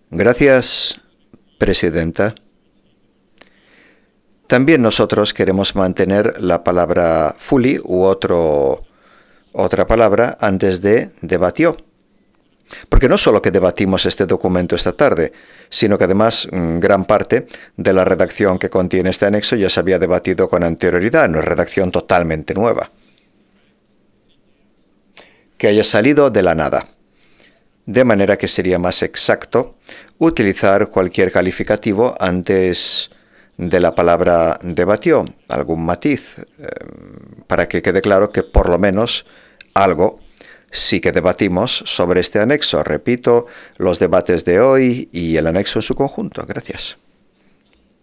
Gracias, presidenta. También nosotros queremos mantener la palabra fully u otra palabra antes de debatió. Porque no solo que debatimos este documento esta tarde, sino que además gran parte de la redacción que contiene este anexo ya se había debatido con anterioridad, no es redacción totalmente nueva. Que haya salido de la nada. De manera que sería más exacto utilizar cualquier calificativo antes de la palabra debatió, algún matiz, para que quede claro que por lo menos algo sí que debatimos sobre este anexo. Repito, los debates de hoy y el anexo en su conjunto. Gracias.